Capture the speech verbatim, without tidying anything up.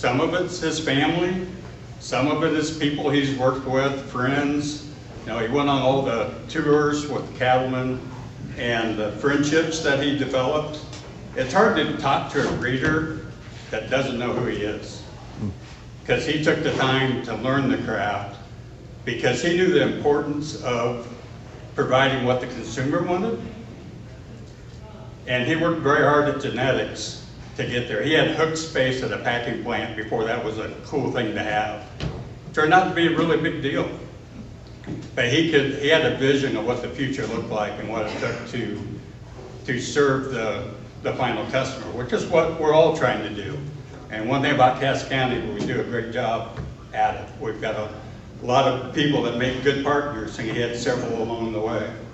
Some of it's his family, some of it is people he's worked with, friends. You know, he went on all the tours with cattlemen and the friendships that he developed. It's hard to talk to a reader that doesn't know who he is, because he took the time to learn the craft, because he knew the importance of providing what the consumer wanted. And he worked very hard at genetics to get there. He had hook space at a packing plant before that was a cool thing to have. Turned out to be a really big deal. But he could, he had a vision of what the future looked like and what it took to, to serve the, the final customer, which is what we're all trying to do. And one thing about Cass County, we do a great job at it. We've got a lot of people that make good partners, and he had several along the way.